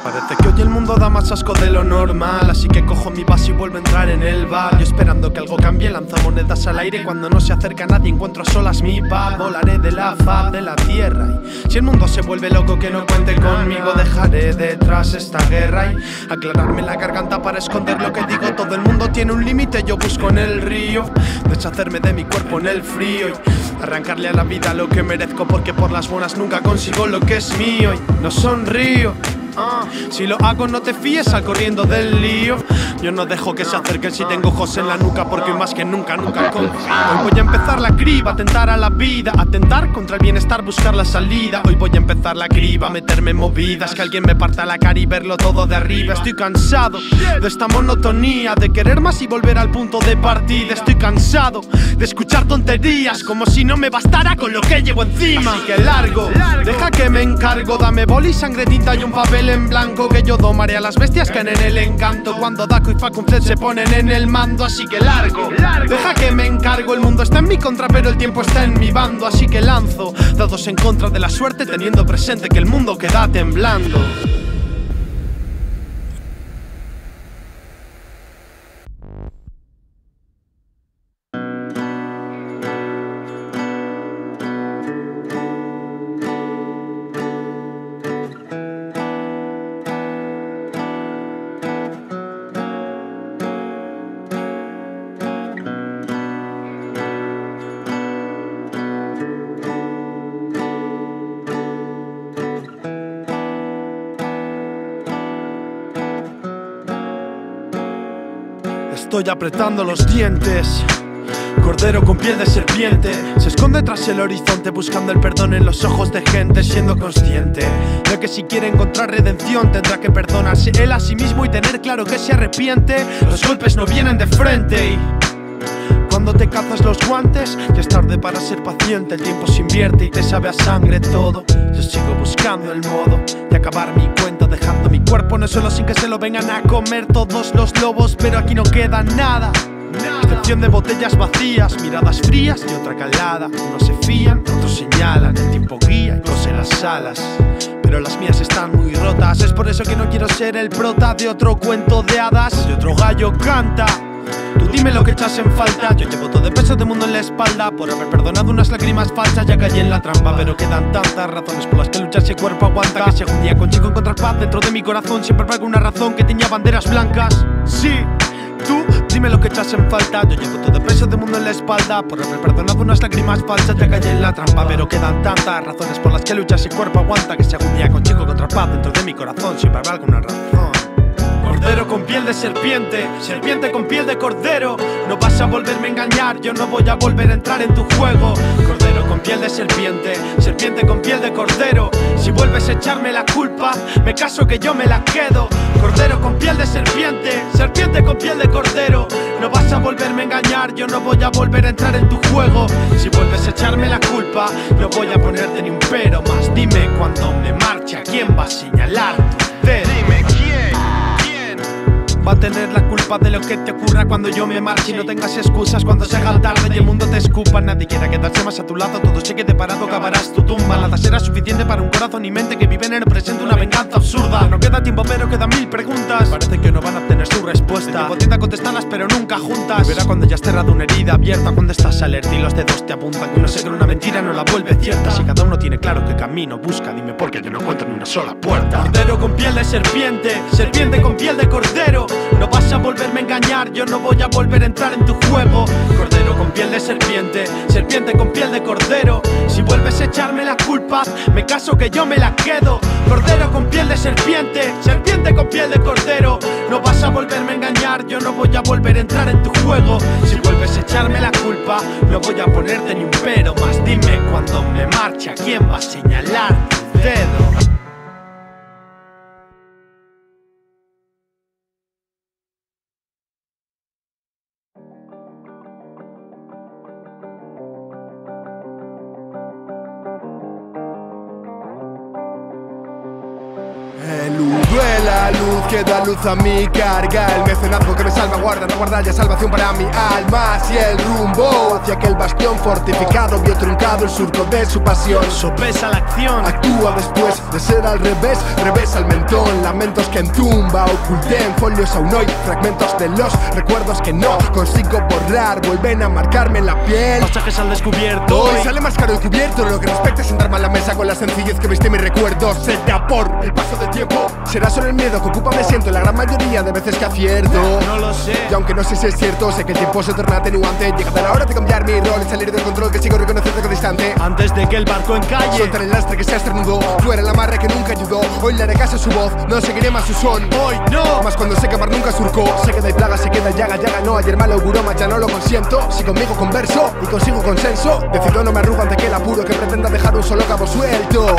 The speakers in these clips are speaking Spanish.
Parece que hoy el mundo da más asco de lo normal, así que cojo mi vaso y vuelvo a entrar en el bar. Yo esperando que algo cambie, lanzo monedas al aire. Cuando no se acerca nadie encuentro a solas mi paz. Volaré de la faz de la tierra y si el mundo se vuelve loco que no cuente conmigo. Dejaré detrás esta guerra y aclararme la garganta para esconder lo que digo. Todo el mundo tiene un límite, yo busco en el río deshacerme de mi cuerpo en el frío y arrancarle a la vida lo que merezco, porque por las buenas nunca consigo lo que es mío y no sonrío. Si lo hago no te fíes, sal corriendo del lío. Yo no dejo que se acerquen si tengo ojos en la nuca, porque hoy más que nunca confío. Hoy voy a empezar la criba, atentar a la vida, atentar contra el bienestar, buscar la salida. Hoy voy a empezar la criba, meterme en movidas, que alguien me parta la cara y verlo todo de arriba. Estoy cansado de esta monotonía, de querer más y volver al punto de partida. Estoy cansado de escuchar tonterías, como si no me bastara con lo que llevo encima. Así que largo, deja que me encargo, dame boli y sangre, tinta y un papel en blanco, que yo domaré a las bestias, caen en el encanto cuando Daco y Facunfed se ponen en el mando. Así que largo, deja que me encargo. El mundo está en mi contra pero el tiempo está en mi bando, así que lanzo dados en contra de la suerte, teniendo presente que el mundo queda temblando. Estoy apretando los dientes. Cordero con piel de serpiente se esconde tras el horizonte, buscando el perdón en los ojos de gente, siendo consciente de que si quiere encontrar redención tendrá que perdonarse él a sí mismo y tener claro que se arrepiente. Los golpes no vienen de frente y cuando te cazas los guantes ya es tarde para ser paciente. El tiempo se invierte y te sabe a sangre todo. Yo sigo buscando el modo de acabar mi cuento, dejando mi cuerpo en el suelo sin que se lo vengan a comer todos los lobos. Pero aquí no queda nada, excepción de botellas vacías, miradas frías y otra calada. Unos se fían, otros señalan, el tiempo guía y cose las alas, pero las mías están muy rotas. Es por eso que no quiero ser el prota de otro cuento de hadas, de otro gallo canta. Tú dime lo que echas en falta. Yo llevo todo el peso del mundo en la espalda por haber perdonado unas lágrimas falsas. Ya caí en la trampa, pero quedan tantas razones por las que luchar si el cuerpo aguanta. Que si algún día consigo encontrar paz dentro de mi corazón, siempre habrá alguna razón que tenía banderas blancas. Sí, tú dime lo que echas en falta. Yo llevo todo el peso del mundo en la espalda por haber perdonado unas lágrimas falsas. Ya caí en la trampa, pero quedan tantas razones por las que luchar si el cuerpo aguanta. Que si algún día consigo encontrar paz dentro de mi corazón, siempre habrá alguna razón. Cordero con piel de serpiente, serpiente con piel de cordero. No vas a volverme a engañar, yo no voy a volver a entrar en tu juego. Cordero con piel de serpiente, serpiente con piel de cordero. Si vuelves a echarme la culpa, me caso que yo me la quedo. Cordero con piel de serpiente, serpiente con piel de cordero. No vas a volverme a engañar, yo no voy a volver a entrar en tu juego. Si vuelves a echarme la culpa, no voy a ponerte ni un pero más. Dime cuando me marche, ¿a quién va a señalar tu dedo? Dime quién va a tener la culpa de lo que te ocurra cuando yo me marche. Y no tengas excusas cuando se haga tarde y el mundo te escupa. Nadie quiera quedarse más a tu lado, todo se quede parado, acabarás tu tumba. Nada será suficiente para un corazón y mente que viven en el presente, una venganza absurda. No queda tiempo pero quedan mil preguntas, parece que no van a obtener su respuesta. El tiempo intenta contestarlas pero nunca juntas. Verá cuando ya has cerrado una herida abierta, cuando estás alerta y los dedos te apuntan. Que uno se cree una mentira no la vuelve cierta. Si cada uno tiene claro qué camino busca, dime por qué yo no encuentro ni una sola puerta. Cordero con piel de serpiente, serpiente con piel de cordero. No vas a volverme a engañar, yo no voy a volver a entrar en tu juego. Cordero con piel de serpiente, serpiente con piel de cordero. Si vuelves a echarme la culpa, me caso que yo me la quedo. Cordero con piel de serpiente, serpiente con piel de cordero. No vas a volverme a engañar, yo no voy a volver a entrar en tu juego. Si vuelves a echarme la culpa, no voy a ponerte ni un pero más. Dime cuando me marche, ¿a quién va a señalar tu dedo? El nudo de la la luz que da luz a mi carga, el mecenazgo que me salvaguarda, no guarda ya salvación para mi alma. Si el rumbo hacia aquel bastión fortificado vio truncado el surco de su pasión, sopesa la acción, actúa después de ser al revés, revés al mentón. Lamentos que en tumba oculté en folios aún hoy, fragmentos de los recuerdos que no consigo borrar, vuelven a marcarme en la piel. pasajes al descubierto. Hoy sale más caro el cubierto, lo que respecta a sentarme a la mesa con la sencillez que viste mis recuerdos. Será por el paso del tiempo, será solo el miedo que ocupa me siento la gran mayoría de veces que acierto. No lo sé. Y aunque no sé si es cierto, sé que el tiempo se torna atenuante. Llegada la hora de cambiar mi rol y salir del control que sigo reconociendo que distante. Antes de que el barco encalle, soltar el lastre que se esternudó, fuera el amarre que nunca ayudó. Hoy le haré caso a su voz, no seguiré más su son. Hoy no, más cuando sé que mar nunca surcó. Sé que de plaga se queda llaga, llaga no. Ayer mal auguró, más ya no lo consiento. Si conmigo converso y consigo consenso, decido no me arrugo ante aquel apuro que pretenda dejar un solo cabo suelto.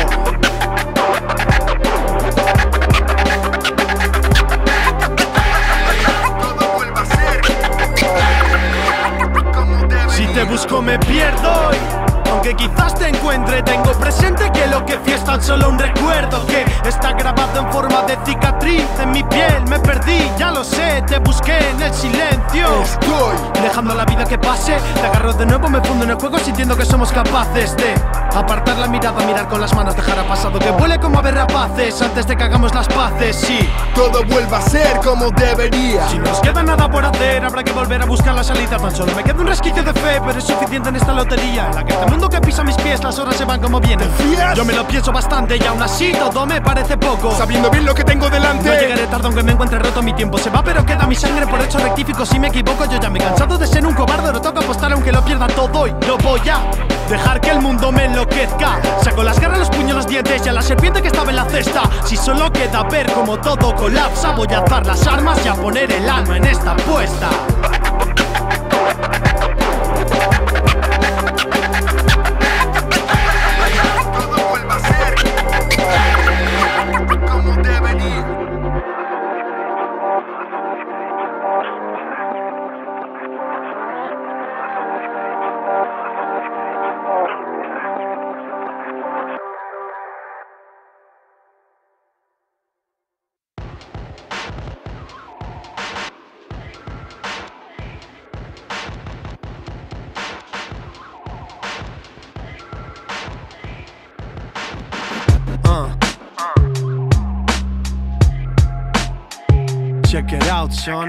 Si te busco me pierdo hoy. Aunque quizás te encuentre, tengo presente que lo que fui es tan solo un recuerdo que está grabado en forma de cicatriz en mi piel. Me perdí, ya lo sé, te busqué en el silencio. Estoy dejando la vida que pase, te agarro de nuevo, me fundo en el juego sintiendo que somos capaces de apartar la mirada, mirar con las manos, dejar a pasado que vuele como aves rapaces antes de que hagamos las paces. Sí, todo vuelva a ser como debería. Si no nos queda nada por hacer, habrá que volver a buscar la salida. Tan solo me queda un resquicio de fe, pero es suficiente en esta lotería en la que este mundo que pisa mis pies, las horas se van como vienen. Yo me lo pienso bastante y aún así todo me parece poco, sabiendo bien lo que tengo delante. No llegaré tarde aunque me encuentre roto, mi tiempo se va pero queda mi sangre, por hecho rectifico si me equivoco. Yo ya me he cansado de ser un cobarde, no toca apostar aunque lo pierda todo y no voy a dejar que el mundo me enloquezca. Saco las garras, los puños, los dientes y a la serpiente que estaba en la cesta. Si solo queda ver como todo colapsa, voy a alzar las armas y a poner el alma en esta apuesta. Check it out, son.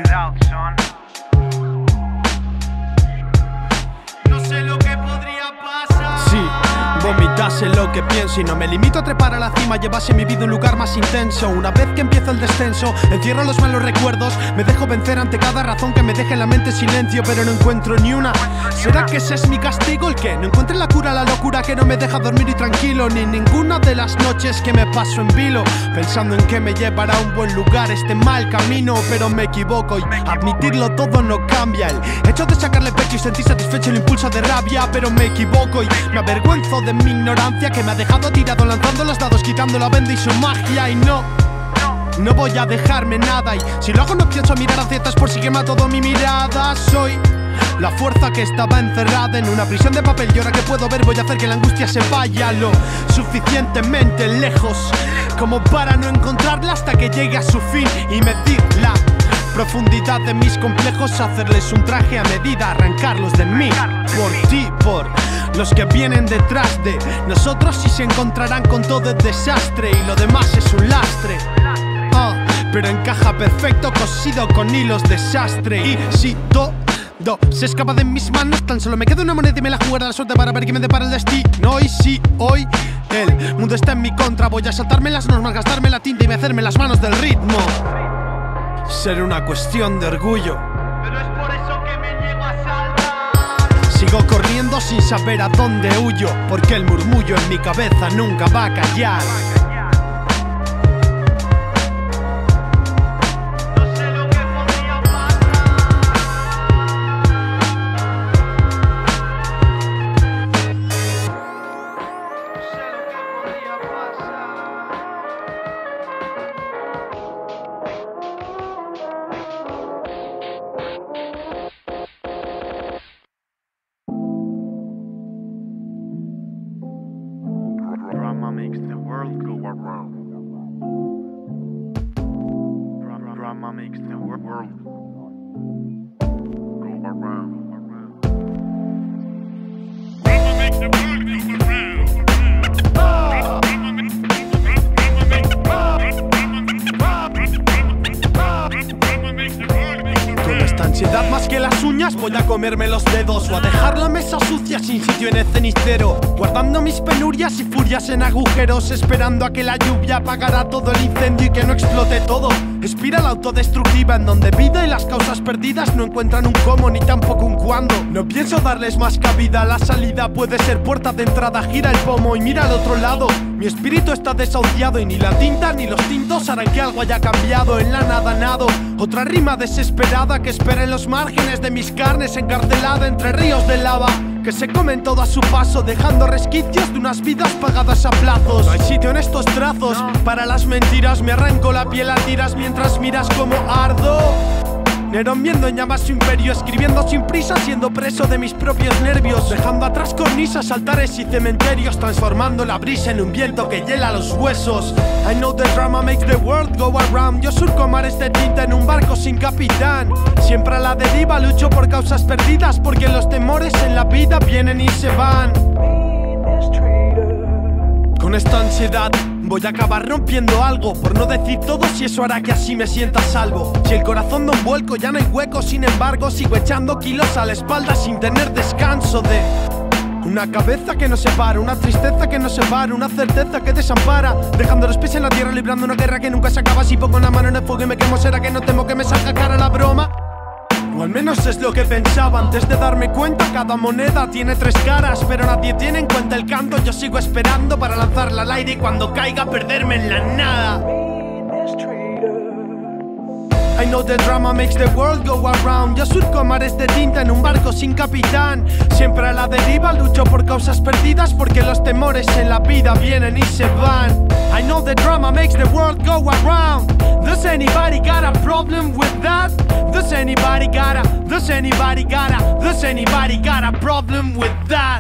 No sé lo que podría pasar. Sí, vomitase lo que pienso y no me limito a trepar a la cima, llevase mi vida a un lugar más intenso. Una vez que empieza el descenso, encierro los malos recuerdos, me dejo vencer ante cada razón que me deje en la mente silencio, pero no encuentro ni una. ¿Será que ese es mi castigo? ¿El que no encuentre la cura a la locura que no me deja dormir y tranquilo? Ni ninguna de las noches que me paso en vilo, pensando en que me llevará a un buen lugar este mal camino, pero me equivoco y admitirlo todo no cambia. El hecho de sacarle pecho y sentir satisfecho el impulso de rabia, pero me equivoco y me avergüenzo de mi ignorancia que me ha dejado tirado lanzando los dados, quitando la venda y su magia. Y no voy a dejarme nada, y si lo hago no pienso mirar hacia atrás por si quema todo mi mirada. Soy la fuerza que estaba encerrada en una prisión de papel y ahora que puedo ver voy a hacer que la angustia se vaya lo suficientemente lejos como para no encontrarla hasta que llegue a su fin y medir la profundidad de mis complejos, hacerles un traje a medida, arrancarlos de mí, por ti, por los que vienen detrás de nosotros y se encontrarán con todo el desastre y lo demás es un lastre. Pero encaja perfecto, cosido con hilos de sastre. Y si todo se escapa de mis manos, tan solo me queda una moneda y me la jugaré a la suerte para ver qué me depara el destino. Y si hoy el mundo está en mi contra, voy a saltarme las normas, gastarme la tinta y hacerme las manos del ritmo. Ser una cuestión de orgullo, pero es por eso que me niego a salvar. Sigo corriendo sin saber a dónde huyo, porque el murmullo en mi cabeza nunca va a callar. Makes the world go around. drama makes the world go around. Drama makes the world go around. Con esta ansiedad más que las uñas voy a comerme los dedos o a dejar la mesa sucia sin sitio en el cenicero, guardando mis penurias y furias en agujeros, esperando a que la lluvia apagara todo el incendio y que no explote todo. Espiral autodestructiva en donde vida y las causas perdidas no encuentran un cómo ni tampoco un cuándo. No pienso darles más cabida, la salida puede ser puerta de entrada. Gira el pomo y mira al otro lado. Mi espíritu está desahuciado y ni la tinta ni los tintos harán que algo haya cambiado. En la nada nado, otra rima desesperada que espera en los márgenes de mis carnes, encarcelada entre ríos de lava que se comen todo a su paso, dejando resquicios de unas vidas pagadas a plazos. No hay sitio en estos trazos para las mentiras, me arranco la piel a tiras mientras miras como ardo. Nerón viendo en llamas su imperio, escribiendo sin prisa, siendo preso de mis propios nervios, dejando atrás cornisas, altares y cementerios, transformando la brisa en un viento que hiela los huesos. I know the drama makes the world go around. Yo surco mares de tinta en un barco sin capitán, siempre a la deriva, lucho por causas perdidas, porque los temores en la vida vienen y se van. Con esta ansiedad voy a acabar rompiendo algo, por no decir todo, si eso hará que así me sienta a salvo. Si el corazón da un vuelco ya no hay hueco, sin embargo sigo echando kilos a la espalda sin tener descanso. De una cabeza que no se para, una tristeza que no se para, una certeza que desampara, dejando los pies en la tierra, librando una guerra que nunca se acaba. Si pongo la mano en el fuego y me quemo, será que no temo que me salga cara la broma. O al menos es lo que pensaba antes de darme cuenta. Cada moneda tiene tres caras, pero nadie tiene en cuenta el canto. Yo sigo esperando para lanzarla al aire y cuando caiga perderme en la nada. I know the drama makes the world go around. Yo surco mares de tinta en un barco sin capitán, siempre a la deriva, lucho por causas perdidas, porque los temores en la vida vienen y se van. I know the drama makes the world go around. Does anybody got a problem with that? Does anybody got a problem with that?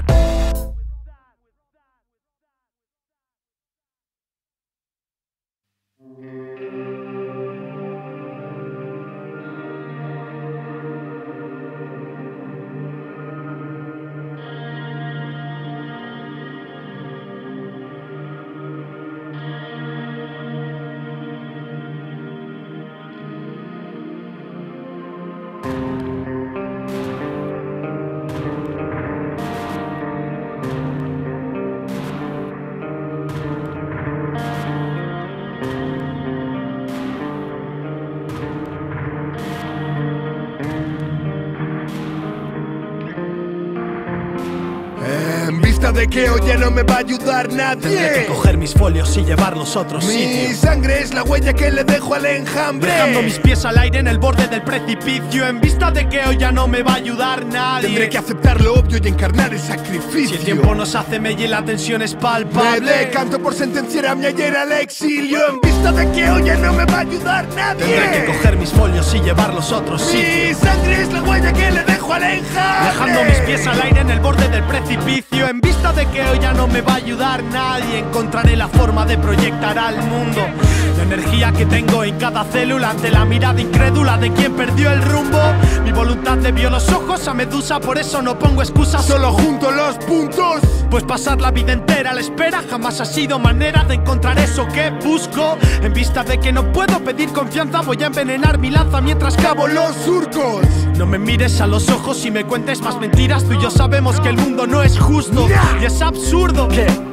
En vista de que hoy ya no me va a ayudar nadie, tendré que coger mis folios y llevarlos a otro sitio. Mi sangre es la huella que le dejo al enjambre, dejando mis pies al aire en el borde del precipicio. En vista de que hoy ya no me va a ayudar nadie, tendré que aceptar lo obvio y encarnar el sacrificio. Si el tiempo nos hace mella y la tensión es palpable, me decanto por sentenciar a mi ayer al exilio. En vista de que hoy ya no me va a ayudar nadie, tendré que coger mis folios y llevarlos a otro sitio. Mi sangre es la huella que le dejo al enjambre, dejando mis pies al aire en el borde del precipicio. En vista de que hoy ya no me va a ayudar nadie, encontraré la forma de proyectar al mundo la energía que tengo en cada célula ante la mirada incrédula de quien perdió el rumbo. Mi voluntad le vio los ojos a Medusa, por eso no pongo excusas, solo junto los puntos. Pues pasar la vida entera a la espera jamás ha sido manera de encontrar eso que busco. En vista de que no puedo pedir confianza, voy a envenenar mi lanza mientras cavo los surcos. No me mires a los ojos y me cuentes más mentiras. Tú y yo sabemos que el mundo no es justo y es absurdo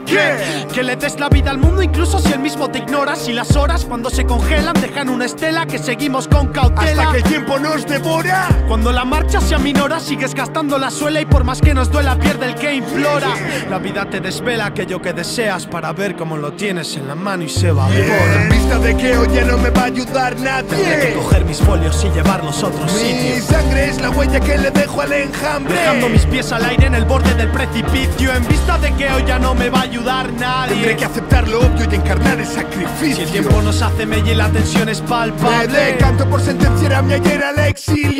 que le des la vida al mundo incluso si él mismo te ignora. Si las horas cuando se congelan dejan una estela que seguimos con cautela hasta que el tiempo nos devora. Cuando la marcha se aminora sigues gastando la suela y por más que nos duela pierde el que implora. La vida te desvela aquello que deseas para ver cómo lo tienes en la mano y se evapora. En vista de que hoy ya no me va a ayudar nadie, tendré que coger mis folios y llevarlos a otro sitio. Mi sangre es la huella que le dejo al enjambre, dejando mis pies al aire en el borde del precipicio. En vista de que hoy ya no me va a ayudar nadie, tendré que aceptar lo obvio y encarnar el sacrificio. Si el tiempo nos hace mella y la tensión es palpable, me decanto por sentenciar a mi ayer al exilio. En vista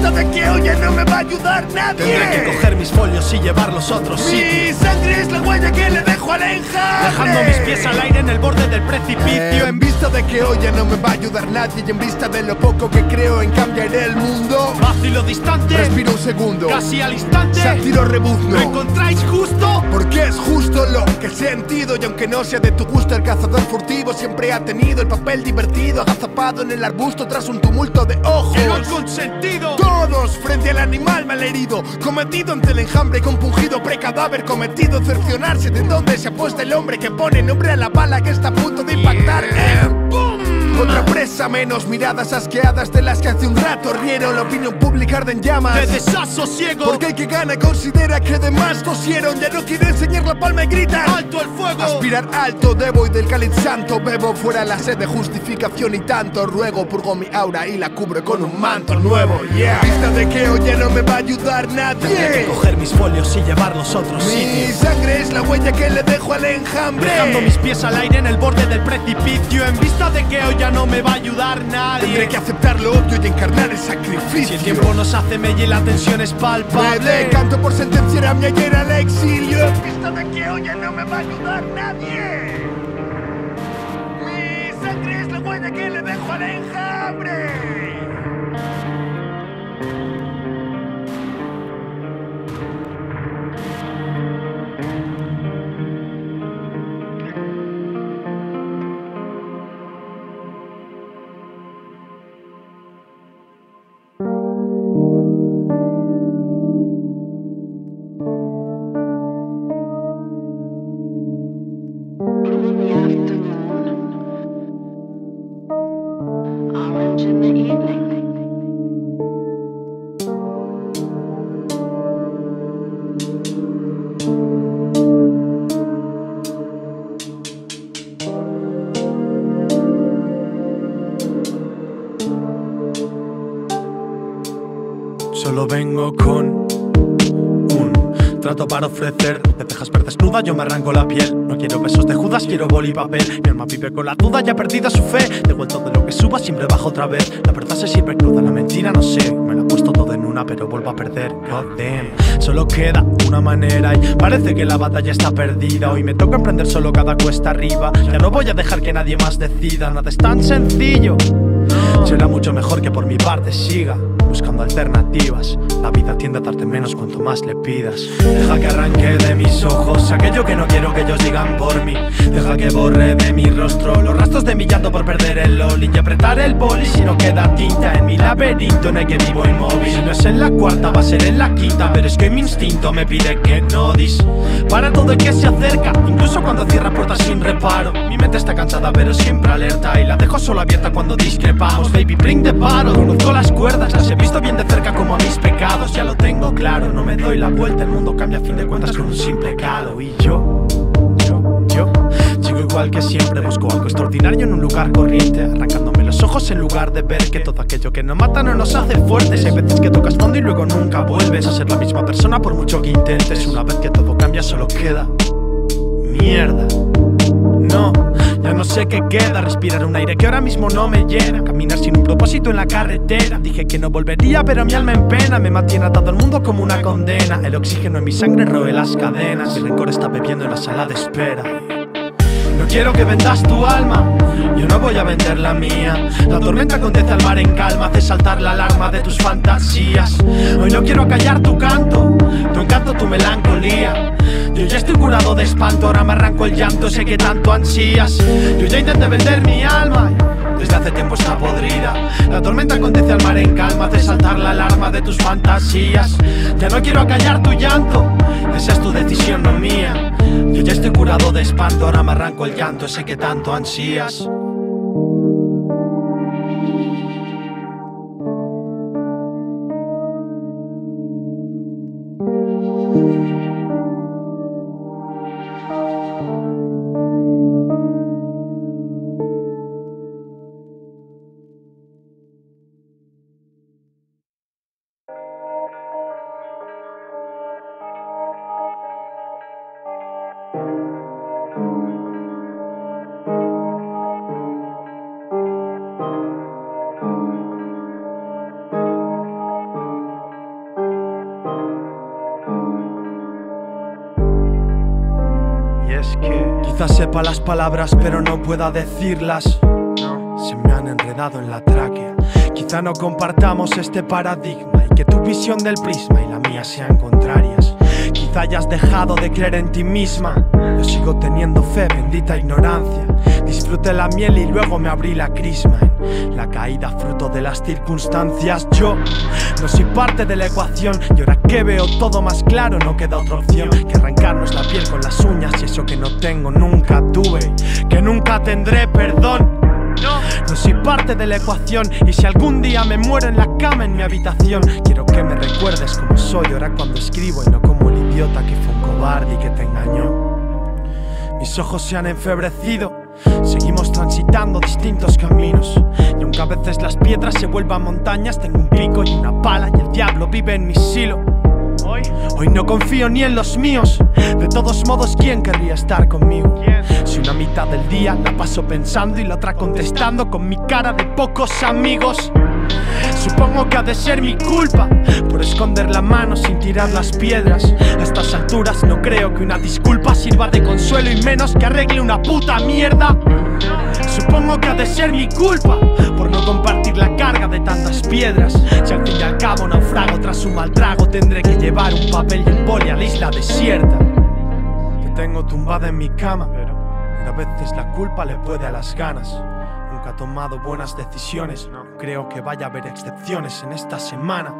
vista de que hoy ya no me va a ayudar nadie. Tendré que coger mis folios y llevarlos a otro sitio. Mi sangre es la huella que le dejo al enjambre, dejando mis pies al aire en el borde del precipicio. En vista de que hoy ya no me va a ayudar nadie, y en vista de lo poco que creo en cambiar el mundo, Fácil o distante, respiro un segundo, casi al instante. sátiro rebuzno. ¿Lo encontráis justo? Porque es justo lo que he sentido. Y aunque no sea de tu gusto, el cazador furtivo siempre ha tenido el papel divertido, agazapado en el arbusto tras un tumulto de ojos. Pero el consentido, Todos frente al animal malherido, cometido ante el enjambre, compungido precadáver cometido, cercionarse de dónde se apuesta el hombre que pone nombre a la bala que está a punto de impactar. ¡Bum! Otra presa menos, miradas asqueadas de las que hace un rato rieron. La opinión pública arde en llamas de desasosiego. porque el que gana considera que demás tosieron. Ya no quiere enseñar la palma y grita ¡Alto el fuego! aspirar alto, debo y del cáliz santo bebo. Fuera la sed de justificación y tanto ruego. Purgo mi aura y la cubro con un manto nuevo. Yeah. Vista de que hoy ya no me va a ayudar Tendré que nadie. coger mis folios y llevarlos a otro Mi sitio. sangre es la huella que le dejo al enjambre, Dejando mis pies al aire en el borde del precipicio. En vista de que hoy ya no me va a ayudar nadie. Tendré que aceptar lo obvio y encarnar el sacrificio. Si el tiempo nos hace mella y la tensión es Me palpable, decanto por sentenciar a mi ayer al exilio. En vista de que hoy ya no me va a ayudar nadie. Mi sangre es la huella que le dejo al enjambre. In the afternoon, orange in the evening. solo vengo con un trato para ofrecer. Te dejas ver desnuda, yo me arranco la piel. No quiero besos de Judas, quiero boli y papel. Mi alma vive con la duda, ya perdida su fe. De vuelto de lo que suba, siempre bajo otra vez. La verdad se sirve cruda, la mentira no sé. Me la he puesto todo en una, pero vuelvo a perder. God damn, solo queda una manera y parece que la batalla está perdida. Hoy me toca emprender solo cada cuesta arriba. Ya no voy a dejar que nadie más decida. Nada es tan sencillo. Será mucho mejor que por mi parte siga buscando alternativas. La vida tiende a darte menos cuanto más le pidas. Deja que arranque de mis ojos aquello que no quiero que ellos digan por mí. Deja que borre de mi rostro los rastros de mi llanto por perder el loli y apretar el boli si no queda tinta en mi laberinto en el que vivo inmóvil. Si no es en la cuarta va a ser en la quinta, pero es que mi instinto me pide que no para todo el que se acerca, incluso cuando cierra puertas sin reparo. Mi mente está cansada pero siempre alerta y la dejo solo abierta cuando discrepamos. Baby, bring the bottle. Conozco las cuerdas, las he visto bien de cerca como a mis pecados. Ya lo tengo claro, no me doy la vuelta. El mundo cambia a fin de cuentas con un simple calo. Y yo sigo igual que siempre. Busco algo extraordinario en un lugar corriente, arrancándome los ojos en lugar de ver que todo aquello que nos mata no nos hace fuertes. Hay veces que tocas fondo y luego nunca vuelves a ser la misma persona por mucho que intentes. Una vez que todo cambia solo queda mierda. No, ya no sé qué queda. Respirar un aire que ahora mismo no me llena. Caminar sin un propósito en la carretera. Dije que no volvería pero mi alma en pena me mantiene atado al mundo como una condena. El oxígeno en mi sangre roe las cadenas. Mi rencor está bebiendo en la sala de espera. No quiero que vendas tu alma, yo no voy a vender la mía. La tormenta acontece al mar en calma, hace saltar la alarma de tus fantasías. Hoy no quiero acallar tu canto, tu encanto, tu melancolía. Yo ya estoy curado de espanto, ahora me arranco el llanto, sé que tanto ansías. Yo ya intenté vender mi alma, desde hace tiempo está podrida. La tormenta acontece al mar en calma, hace saltar la alarma de tus fantasías. Ya no quiero acallar tu llanto, esa es tu decisión, no mía. Yo ya estoy curado de espanto, ahora me arranco el llanto, sé que tanto ansías. es que quizás sepa las palabras pero no pueda decirlas. Se me han enredado en la tráquea. Quizá no compartamos este paradigma y que tu visión del prisma y la mía sean contrarias. Quizá hayas dejado de creer en ti misma. Yo sigo teniendo fe, bendita ignorancia. Disfruté la miel y luego me abrí la crisma. En la caída fruto de las circunstancias. Yo no soy parte de la ecuación y ahora que veo todo más claro no queda otra opción que arrancarnos la piel con las uñas. Y eso que no tengo nunca tuve, que nunca tendré, perdón. No soy parte de la ecuación y si algún día me muero en la cama en mi habitación, quiero que me recuerdes como soy ahora cuando escribo y no como el idiota que fue un cobarde y que te engañó. Mis ojos se han enfebrecido, seguimos transitando distintos caminos y aunque a veces las piedras se vuelvan montañas, tengo un pico y una pala y el diablo vive en mi silo. Hoy no confío ni en los míos. De todos modos, ¿quién querría estar conmigo? Si una mitad del día la paso pensando y la otra contestando con mi cara de pocos amigos. Supongo que ha de ser mi culpa por esconder la mano sin tirar las piedras. A estas alturas no creo que una disculpa sirva de consuelo y menos que arregle una puta mierda. Supongo que ha de ser mi culpa por no compartir la carga de tantas piedras. Si al fin y al cabo naufrago tras un mal trago, tendré que llevar un papel y un boli a la isla desierta que tengo tumbada en mi cama. Pero a veces la culpa le puede a las ganas. Nunca ha tomado buenas decisiones. No creo que vaya a haber excepciones en esta semana.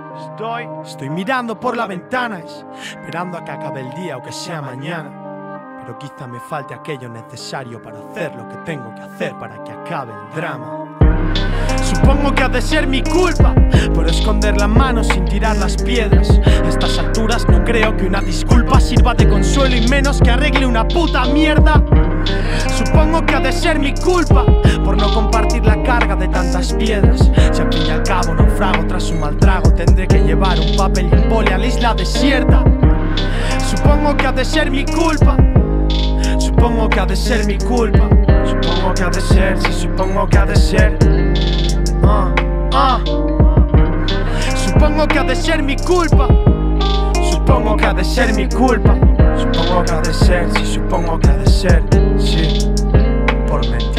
Estoy mirando por la ventana, esperando a que acabe el día o que sea mañana. Pero quizá me falte aquello necesario para hacer lo que tengo que hacer para que acabe el drama. Supongo que ha de ser mi culpa por esconder la mano sin tirar las piedras. A estas alturas no creo que una disculpa sirva de consuelo y menos que arregle una puta mierda. Supongo que ha de ser mi culpa por no compartir la carga de tantas piedras. Si al fin y al cabo naufrago tras un mal trago, tendré que llevar un papel y un boli a la isla desierta. Supongo que ha de ser mi culpa. Supongo que ha de ser mi culpa. Supongo que ha de ser, sí, supongo que ha de ser. Supongo que ha de ser mi culpa. Supongo que ha de ser mi culpa. Supongo que ha de ser, sí, supongo que ha de ser. Sí, por mentir.